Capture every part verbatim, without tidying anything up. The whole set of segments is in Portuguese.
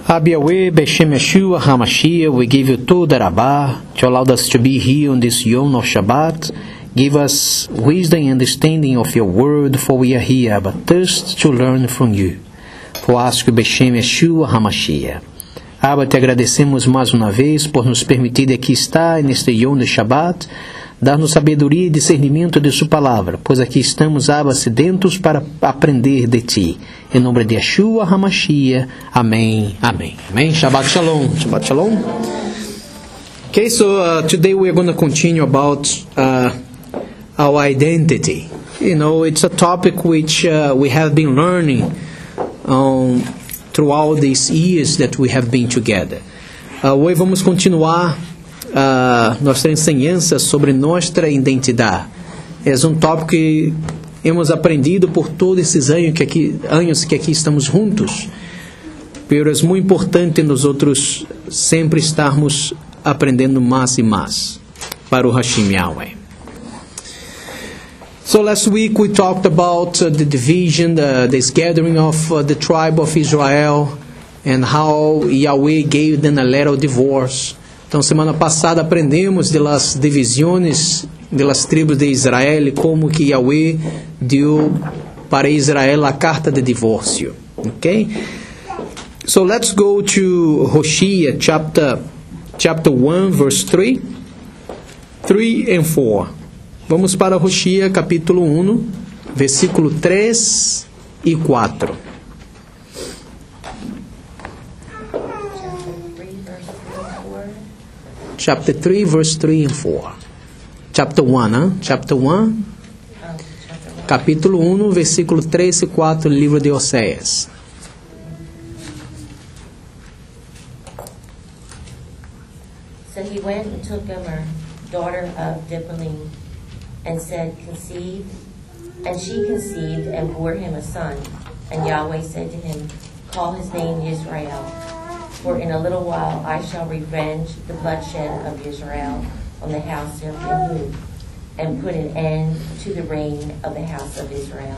Yahweh, Beshem Yeshua, HaMashiach, we give you Toda Rabbah to allow us to be here on this Yom of Shabbat. Give us wisdom and understanding of your word, for we are here, but thirst to learn from you. For ask you, Beshem Yeshua, HaMashiach. Abba, te agradecemos mais uma vez por nos permitir aqui estar neste Yom de Shabbat, dar-nos sabedoria e discernimento de sua palavra, pois aqui estamos, Abba, sedentos para aprender de ti. Em nome de Yeshua HaMashiach. Amém. Amém. Amém. Shabbat Shalom. Shabbat Shalom. Okay, so uh, today we are going to continue about uh, our identity. You know, it's a topic which uh, we have been learning um, throughout these years that we have been together. Uh, hoje vamos continuar Uh, nossa enseñança sobre nossa identidade. É um tópico que hemos aprendido por todos esses anos que aqui, anos que aqui estamos juntos. Mas é muito importante nós outros sempre estarmos aprendendo mais e mais para o Hashem Yahweh. So last week we talked about uh, the division, the, this gathering of uh, the tribe of Israel, and how Yahweh gave them a letter of divorce. Então, semana passada aprendemos de las divisões de las tribos de Israel e como que Yahweh deu para Israel a carta de divórcio. Okay? So let's go to Hosea chapter chapter one verse three, three and four. Vamos para Hosea capítulo um, versículo três e quatro. Chapter three, verse three and four. Chapter one, huh? Chapter one, capítulo um, versículo três e quatro, livro de Oséias. So he went and took Gomer, daughter of Diblaim, and said, Conceive. And she conceived and bore him a son. And Yahweh said to him, Call his name Israel. For in a little while I shall revenge the bloodshed of Israel on the house of Yehud, and put an end to the reign of the house of Israel.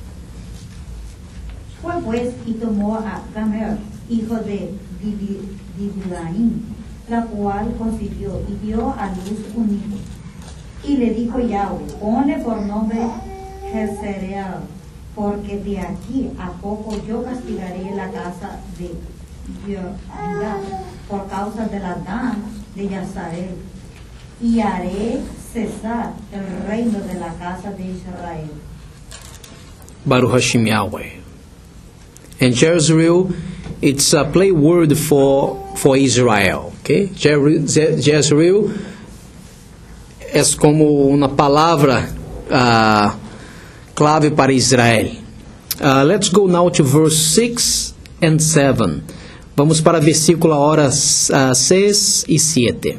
Fue pues y tomó a Gomer, hijo de Diblaim, la cual concibió y dio a luz un hijo. Y le dijo Yahweh, ponle por nombre Jezreel, porque de aquí a poco yo castigaré la casa de Judá por causa de la Dan de Yazael, y haré cesar el reino de la casa de Israel. Baruch Hashem Yahweh. And Jezreel, it's a play word for for Israel. Okay, Jezreel é como uma palavra uh, clave para Israel. Uh, let's go now to verse six and seven. Vamos para versículo horas uh, seis e sete.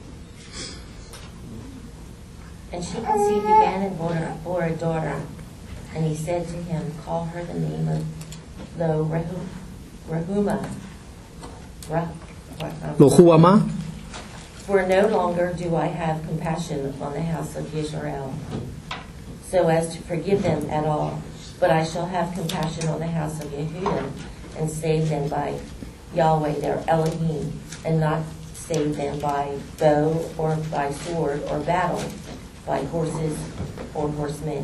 And she conceived again and bore, bore a daughter. And he said to him, Call her the name of Lo Rehuma. Lohuama. For no longer do I have compassion on the house of Israel, so as to forgive them at all. But I shall have compassion on the house of Yehudah, and save them by Yahweh their Elohim, and not save them by bow or by sword or battle, by horses or horsemen.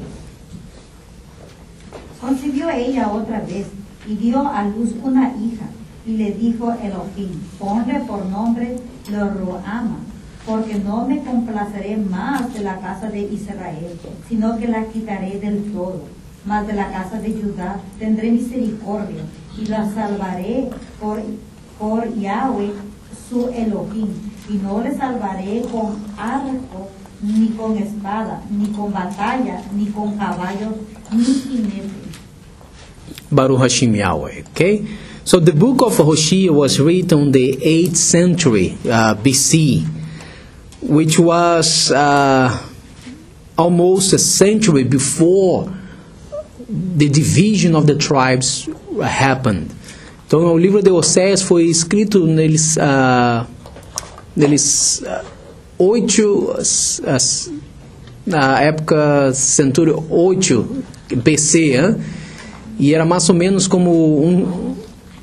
Concibió ella otra vez y dio a luz una hija, y le dijo Elohim, ponle por nombre Lo-Ruhama, porque no me complaceré más de la casa de Israel, sino que la quitaré del todo. Mas de la casa de Judá tendré misericordia, y la salvaré por, por Yahweh su Elohim, y no le salvaré con arco, ni con espada, ni con batalla, ni con caballos, ni jinetes. Baruch Hashem Yahweh. Okay, so the book of Hosea was written in the eighth century uh, B C, which was uh, almost a century before the division of the tribes happened. Então, o livro de Oséias foi escrito neles, uh, neles uh, oito, uh, na época centúria oito B C, hein? E era mais ou menos como um,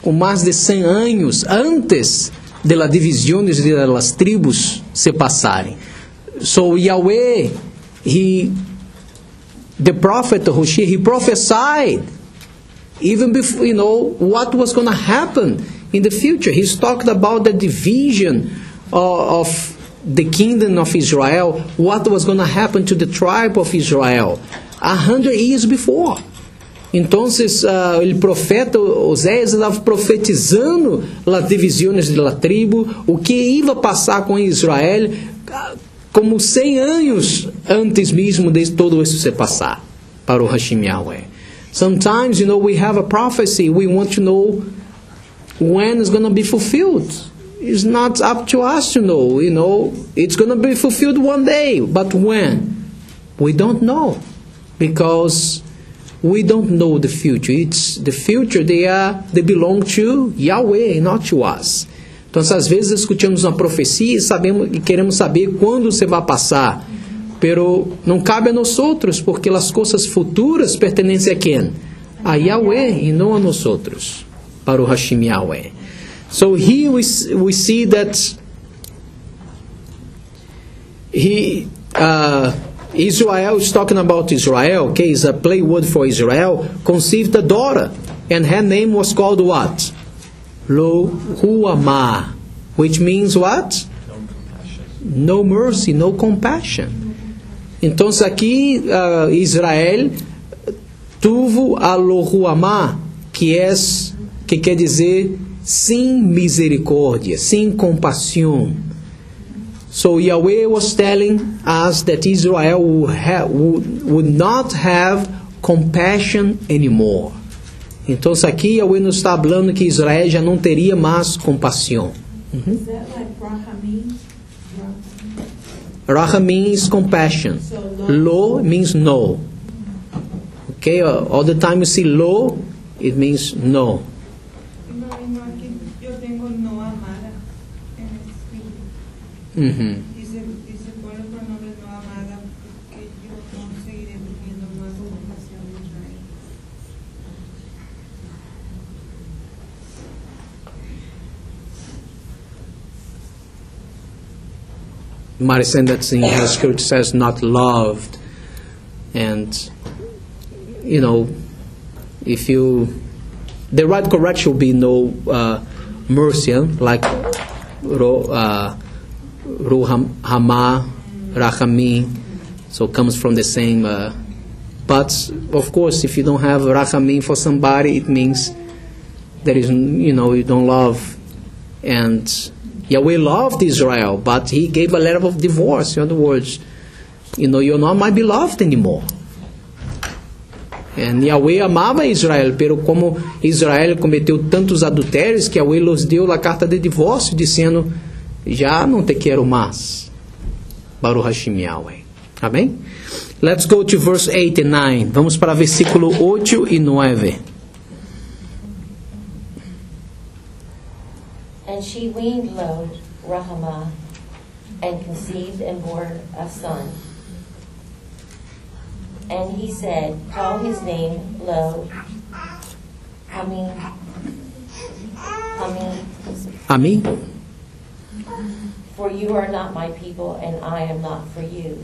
com mais de cem anos antes de las divisiones de las tribos se passarem. So Yahweh, he, the prophet Hoshea, he prophesied even before, you know, what was going to happen in the future. He's talked about the division uh, of the kingdom of Israel, what was going to happen to the tribe of Israel a hundred years before. Então, uh, o profeta Oséias estava profetizando as divisões da tribo, o que ia passar com Israel, como cem anos antes mesmo de todo isso se passar para o Hashem Yahweh. Sometimes, you know, we have a prophecy, we want to know when it's going to be fulfilled. It's not up to us to know, you know, it's going to be fulfilled one day, but when? We don't know, because we don't know the future. It's the future, they are, they belong to Yahweh, not to us. Então, às vezes discutimos uma profecia e sabemos e queremos saber quando você vai passar, pero não cabe a nós outros, porque as coisas futuras pertencem a quem? A Yahweh e não a nós outros, para o Hashem Yahweh. So here we we see that he uh, Israel is talking about Israel. Okay, is a play word for Israel. Conceived a daughter, and her name was called what? Lo Ruhamah, which means what? No mercy, no compassion. Então aqui uh, Israel tuvo a Lo Ruhamah, que é que quer dizer sem misericórdia, sem compaixão. So Yahweh was telling us that Israel would, have, would, would not have compassion anymore. Então aqui Yahweh nos está falando que Israel já não teria mais compaixão. Mm-hmm. Is that like Rahamim? Rahamim is compassion. So lo, Lo means no. Okay, all the time you see lo, it means no. Mm-hmm. Dice, dice, por el pronombre no amada, porque yo no seguiré teniendo más compasión de Israel. Maricen, that in her scripture says not loved, and you know, if you, the right correction will be no uh, mercy, huh? Like uh, Ruhamah, Rachamim, so it comes from the same. Uh, but of course, if you don't have Rachamim for somebody, it means there is, you know, you don't love. And Yahweh loved Israel, but He gave a letter of divorce. In other words, you know, you're not my beloved anymore. And Yahweh amava Israel, pero como Israel cometeu tantos adultérios que Yahweh lhes deu a carta de divórcio, dizendo: já não te quero mais. Baruch Hashem Yahweh. Amém? Let's go to verse eight and nine. Vamos para versículo oito e nove. And she weaned Lo Ruhamah, and conceived and bore a son. And he said, call his name Lo Hamim. Hamim. Amém? For you are not my people, and I am not for you.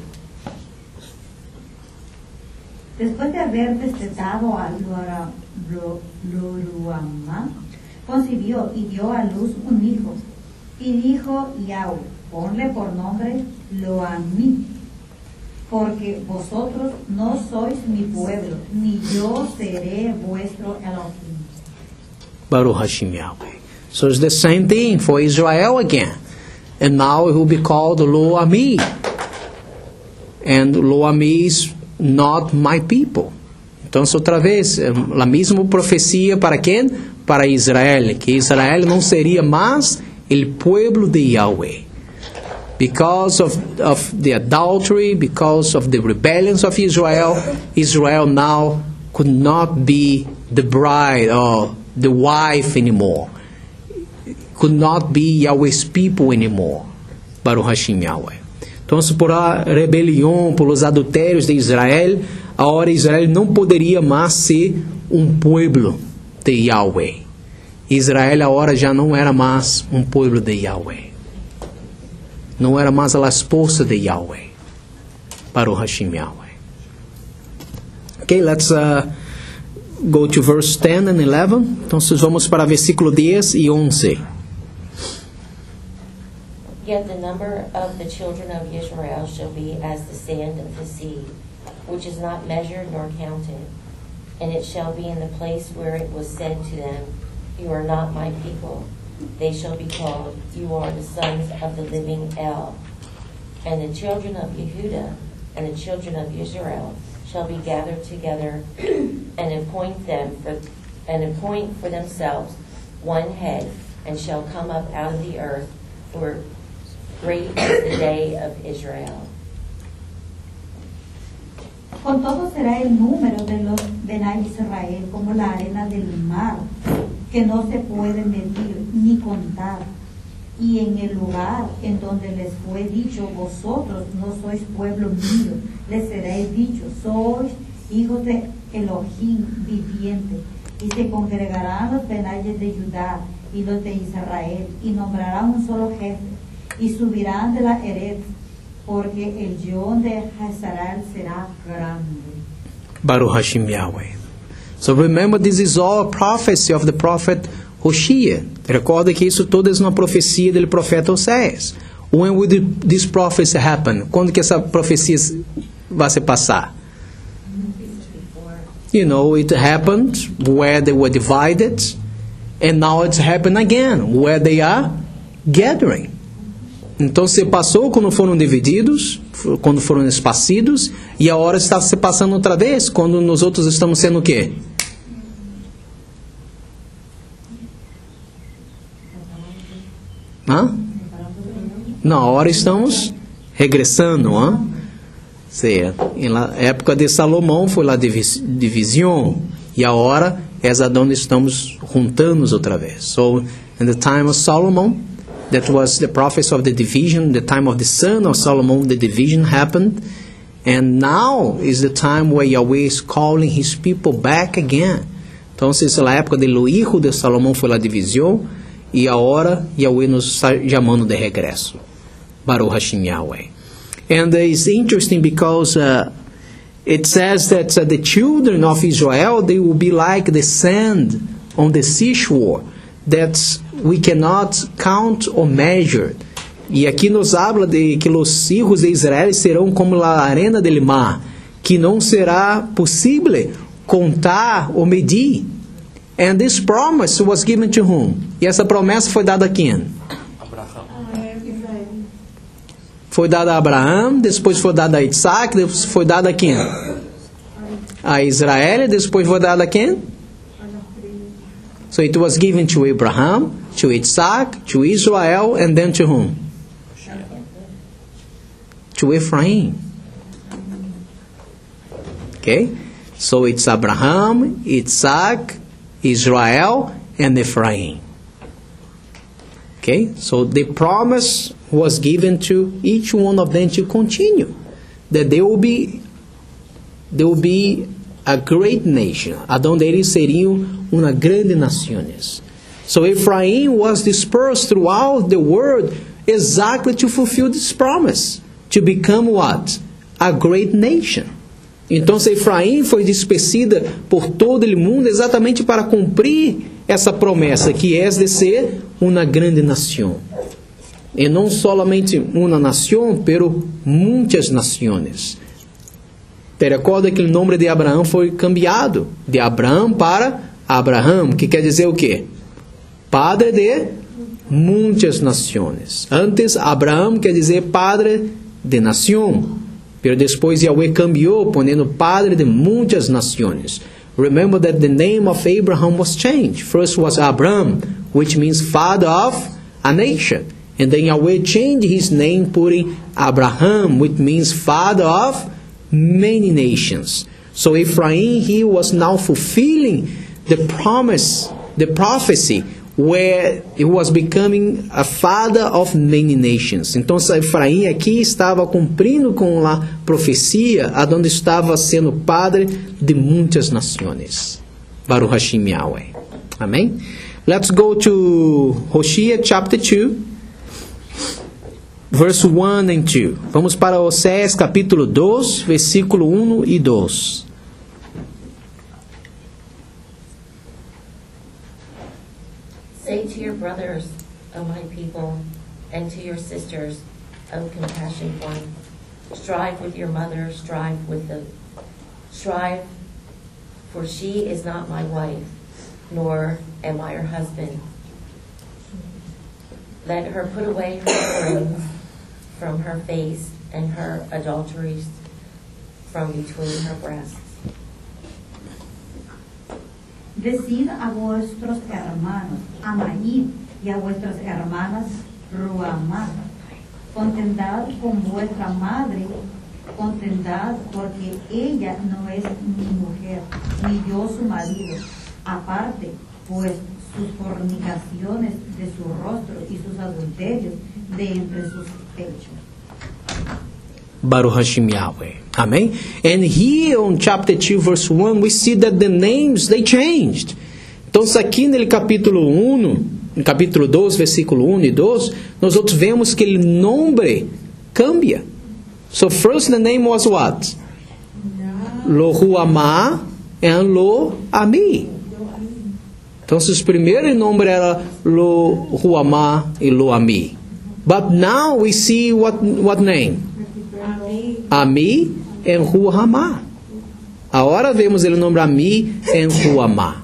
Después de haber destetado a Lo-Ruhamah, concibió y dio a luz un hijo. Y dijo Yahweh, ponle por nombre Lo-Ammi, porque vosotros no sois mi pueblo, ni yo seré vuestro Elohim. Baruch Hashem Yahweh. So it's the same thing for Israel again. And now it will be called Lo-Ammi. And Lo-Ammi is not my people. Então, outra vez, a mesma profecia para quem? Para Israel, que Israel não seria mais o pueblo de Yahweh. Because of, of the adultery, because of the rebellions of Israel, Israel now could not be the bride or the wife anymore. Could not be Yahweh's people anymore. Baruch Hashem Yahweh. Então, por a rebelião, pelos adultérios de Israel, agora Israel não poderia mais ser um pueblo de Yahweh. Israel agora já não era mais um povo de Yahweh. Não era mais a esposa de Yahweh. Baruch Hashem Yahweh. Okay, let's uh, go to verse ten and eleven. Então, vamos para versículo dez e onze. Yet the number of the children of Israel shall be as the sand of the sea, which is not measured nor counted. And it shall be in the place where it was said to them, You are not my people. They shall be called, You are the sons of the living El. And the children of Yehudah and the children of Israel shall be gathered together, and appoint them for and appoint for themselves one head, and shall come up out of the earth, for great is the day of Israel. Con todo será el número de los Benay Israel como la arena del mar, que no se puede medir ni contar. Y en el lugar en donde les fue dicho, vosotros no sois pueblo mío, les seréis dicho, sois hijos de Elohim viviente. Y se congregarán los Benayes de Judá y los de Israel, y nombrarán un solo jefe, y subirán de la Eretz, porque el Yón de Hazaral será grande. Baruch Hashem Yahweh. So remember, this is all a prophecy of the prophet Hoshea. Recorda que isso tudo é uma profecia do profeta Oséias. When will this prophecy happen? Quando que essa profecia vai se passar? You know, it happened where they were divided, and now it's happened again, where they are gathering. Então se passou quando foram divididos, quando foram esparcidos, e a hora está se passando outra vez, quando nós outros estamos sendo o quê? Hã? Não, agora estamos regressando. Hã? Certo. Na época de Salomão foi lá divisão, e agora é onde estamos juntando outra vez. So, in the time of Solomon, that was the prophecy of the division. The time of the son of Solomon, the division happened. And now is the time where Yahweh is calling his people back again. Então, na época do hijo de Salomão foi lá divisão, e agora Yahweh nos está chamando de regresso. Baruch Hashem Yahweh. And uh, it's interesting because uh, it says that uh, the children of Israel, they will be like the sand on the seashore, that we cannot count or measure. E aqui nos habla de que os hijos de Israel serão como a arena del mar, que não será possível contar ou medir. And this promise was given to whom? E essa promessa foi dada a quem? Foi dada a Abraão, depois foi dada a Isaac, depois foi dada a quem? A Israel, depois foi dada a quem? So it was given to Abraham, to Isaac, to Israel, and then to whom? To Ephraim. Okay? So it's Abraham, Isaac, Israel, and Ephraim. Okay? So the promise was given to each one of them to continue. That they will be, they will be a great nation. Adonde eles seriam uma grande nação. So Ephraim was dispersed throughout the world exactly to fulfill this promise. To become what? A great nation. Então Ephraim foi dispersida por todo o mundo exatamente para cumprir essa promessa, que é de ser uma grande nação. E não somente uma nação, pero muitas nações. Te recorda que o nome de Abraão foi cambiado de Abraão para Abraham, que quer dizer o quê? Padre de muitas nações. Antes, Abraão quer dizer padre de nação. Pero depois Yahweh cambiou, ponendo padre de muitas nações. Remember that the name of Abraham was changed. First was Abram, which means father of a nation. And then Yahweh changed his name, putting Abraham, which means father of many nations. So Ephraim, he was now fulfilling the promise, the prophecy, where he was becoming a father of many nations. Então Ephraim aqui estava cumprindo com a profecia, aonde estava sendo padre de muitas nações. Baruch Hashem Yahweh. Amém? Let's go to Hosea chapter two, verse one and two. Vamos para Oséias capítulo dois, versículo um e dois. Say to your brothers, O my people, and to your sisters, O compassionate one, strive with your mother, strive with the strive, for she is not my wife, nor am I her husband. Let her put away her rings from her face, and her adulteries from between her breasts. Decid a vuestros hermanos, Amaí, y a vuestras hermanas, Ruamá, contendad con vuestra madre, contendad porque ella no es mi mujer, ni yo su marido, aparte, pues sus fornicaciones de su rostro y sus adulterios de entre sus pechos. Baruch Hashem Yahweh. Amen. And here on chapter two, verse one, we see that the names, they changed. Então, aqui no capítulo um, no capítulo dois, versículo um e dois, nós outros vemos que o nome cambia. So first the name was what? Lo Ruamá and Lo Ami. Então, o primeiro nome era Lo Ruamá e Lo Ami. But now we see what, what name? Ami and Ruamá. Agora vemos o nome Ami and Ruamá.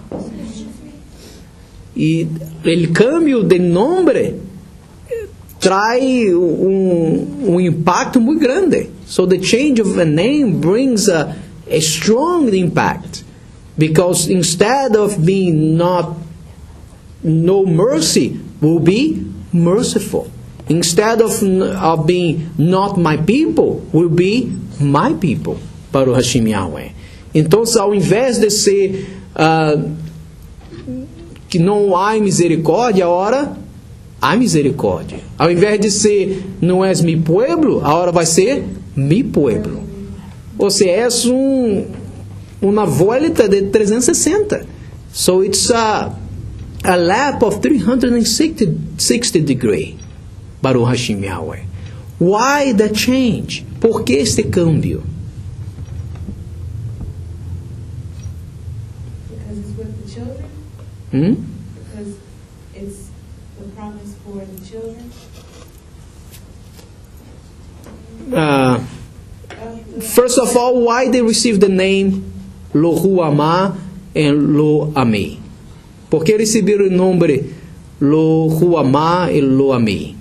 E o câmbio de nome traz um, um impacto muito grande. So the change of a name brings a, a strong impact. Because instead of being not no mercy, will be merciful. Instead of, of being not my people, will be my people. Para o Hashem Yahweh. Então, ao invés de ser uh, que não há misericórdia, agora há misericórdia. Ao invés de ser não és mi pueblo, agora vai ser mi pueblo. Ou seja, é um, uma volta de trezentos e sessenta. So it's a, a lap of three hundred sixty degree. Baruch Hashem Yahweh. Why the change? Por que este cambio? Because it's with the children. Hmm? Because it's the promise for the children. Uh, first of all, why they received the name Lo Ruamá and Lo Ami? Por que receberam o nome Lo Ruamá e Lo Ami?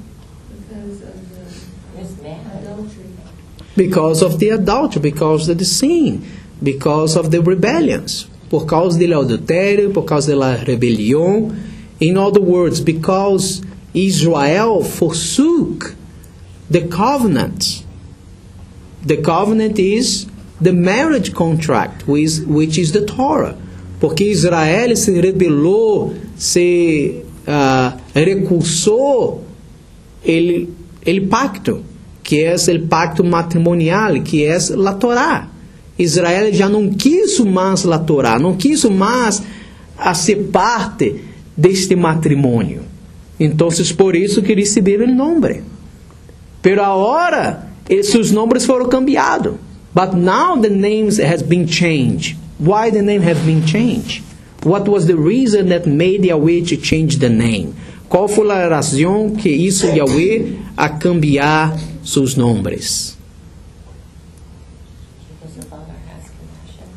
Because of the adultery, because of the sin, because of the rebellions, por causa do adultério, por causa da rebelião. In other words, because Israel forsook the covenant. The covenant is the marriage contract, which, which is the Torah. Porque Israel se rebelou, se uh, recusou el, el pacto, que é o pacto matrimonial, que é a Torá. Israel já não quis mais a Torá, não quis mais a ser parte deste matrimônio. Então, por isso que receberam o nome. Pero agora, esses nomes foram cambiados. But now the names has been changed. Why the name has been changed? What was the reason that made Yahweh to change the name? Qual foi a razão que hizo Yahweh a cambiar seus nomes? Because the Father has compassion.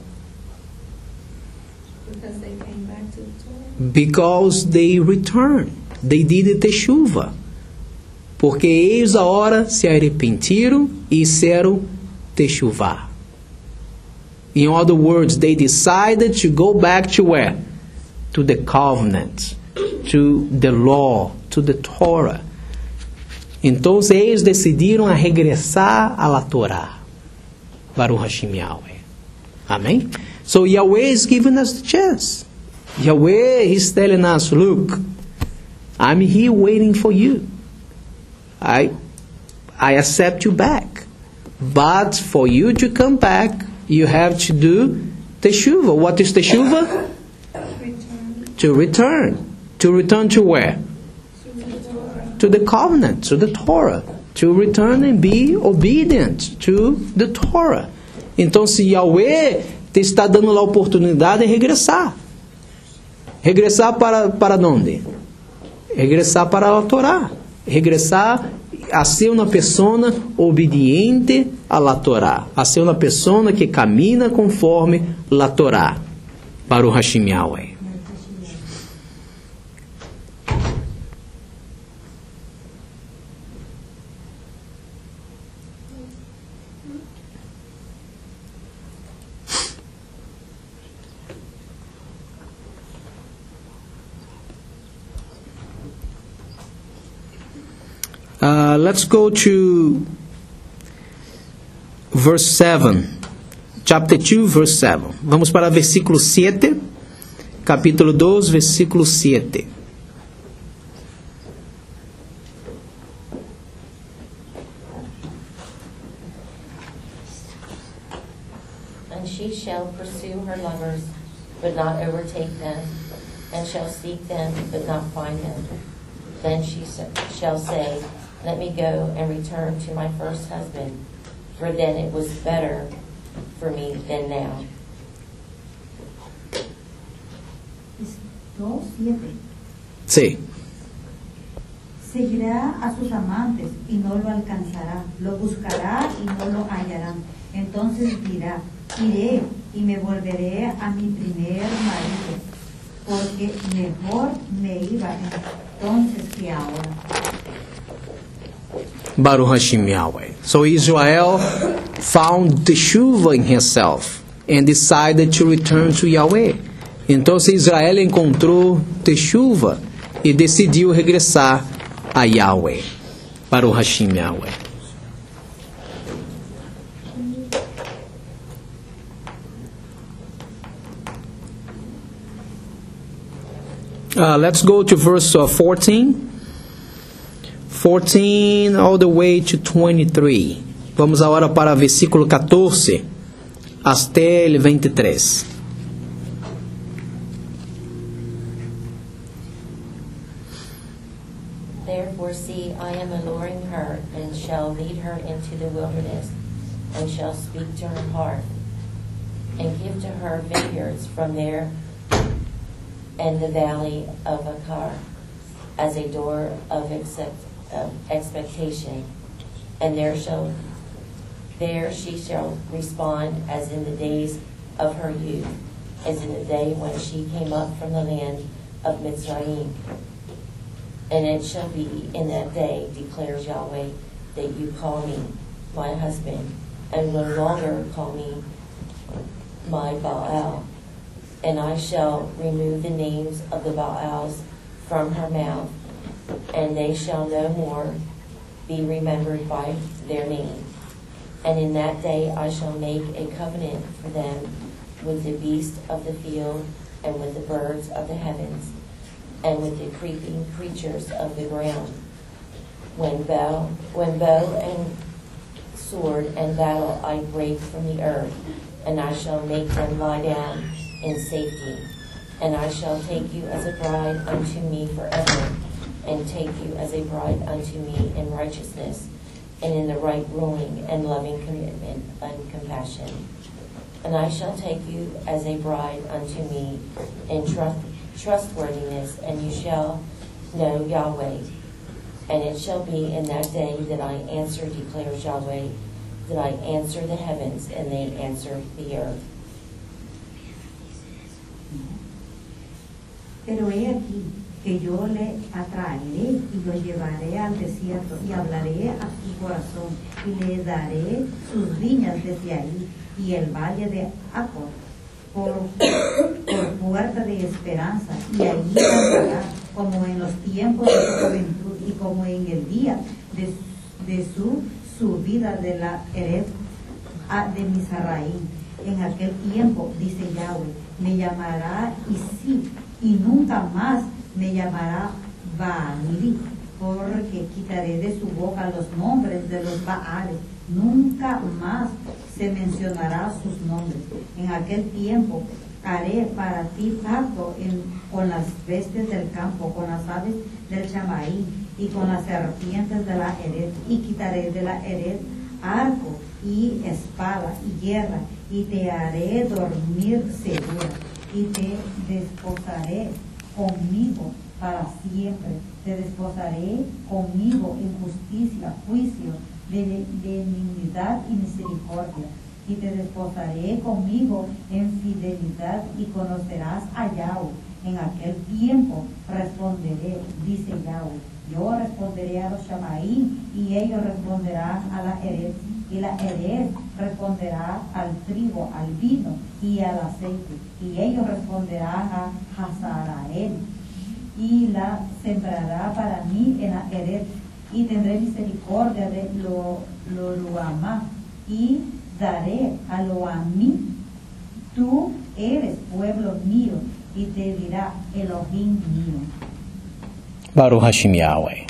Because they came back to the Torah. Because they returned. They did teshuva. Porque eles agora se arrependeram e fizeram teshuva. In other words, they decided to go back to where? To the covenant, to the law, to the Torah. Então eles decidiram a regressar à la Torá. Baruch Hashem Yahweh. Amen? So Yahweh is giving us the chance. Yahweh is telling us, look, I'm here waiting for you. I, I accept you back. But for you to come back, you have to do teshuva. What is teshuva? Return. To return. To return to where? To the covenant, to the Torah. To return and be obedient to the Torah. Então, se Yahweh te está dando a oportunidade de regressar. Regressar para, para onde? Regressar para a Torá. Regressar a ser uma pessoa obediente à la Torá. A ser uma pessoa que camina conforme la Torá. Baruch Hashem Yahweh. Uh, let's go to verse seven. Chapter two, verse seven. Vamos para versículo sete. Capítulo dois, versículo sete. And she shall pursue her lovers, but not overtake them, and shall seek them, but not find them. Then she shall say, let me go and return to my first husband, for then it was better for me than now. dos siete. Sí. Seguirá a sus amantes y no lo alcanzará, lo buscará y no lo hallará. Entonces dirá, iré y me volveré a mi primer marido, porque mejor me iba entonces que ahora. Baruch Hashem Yahweh. So Israel found teshuva in himself and decided to return to Yahweh. Então Israel encontrou teshuva e decidiu regressar a Yahweh. Baruch Hashem Yahweh. Uh, let's go to verse uh, fourteen. fourteen all the way to twenty-three. Vamos agora para versículo catorce até el veintitrés. Therefore, see, I am alluring her, and shall lead her into the wilderness, and shall speak to her heart, and give to her vineyards from there and the valley of Achar, as a door of accept, uh, expectation, and there shall there she shall respond as in the days of her youth, as in the day when she came up from the land of Mitzrayim. And it shall be in that day, declares Yahweh, that you call me my husband, and no longer call me my Baal. And I shall remove the names of the Baals from her mouth, and they shall no more be remembered by their name. And in that day I shall make a covenant for them with the beast of the field, and with the birds of the heavens, and with the creeping creatures of the ground. When bow, when bow and sword and battle I break from the earth, and I shall make them lie down in safety. And I shall take you as a bride unto me forever, and take you as a bride unto me in righteousness, and in the right ruling and loving commitment and compassion. And I shall take you as a bride unto me in trust, trustworthiness, and you shall know Yahweh. And it shall be in that day that I answer, declares Yahweh, that I answer the heavens, and they answer the earth. Pero he aquí que yo le atraeré y lo llevaré al desierto y hablaré a su corazón y le daré sus viñas desde ahí y el valle de Acor por, por puerta de esperanza, y allí andará como en los tiempos de su juventud y como en el día de, de su subida de la Erez de Mizraim. En aquel tiempo, dice Yahweh, me llamará Isi, y nunca más me llamará Baali, porque quitaré de su boca los nombres de los Baales. Nunca más se mencionará sus nombres. En aquel tiempo Haré para ti pacto en- con las bestias del campo, con las aves del chamaí y con las serpientes de la Ered, y quitaré de la Ered arco y espada y guerra, y te haré dormir segura, y te desposaré conmigo para siempre. Te desposaré conmigo en justicia, juicio, de benignidad y misericordia. Y te desposaré conmigo en fidelidad y conocerás a Yahweh. En aquel tiempo responderé, dice Yahweh. Yo responderé a los Shamaí y ellos responderán a la Ered. Y la Ered responderá al trigo, al vino y al aceite. Y ellos responderán a Hazarael. Y la sembrará para mí en la Ered. Y tendré misericordia de lo, lo Luamá. Y daré a lo a mí, tú eres pueblo mío, y te dirá Elohim mío. Baruch Hashem Yahweh.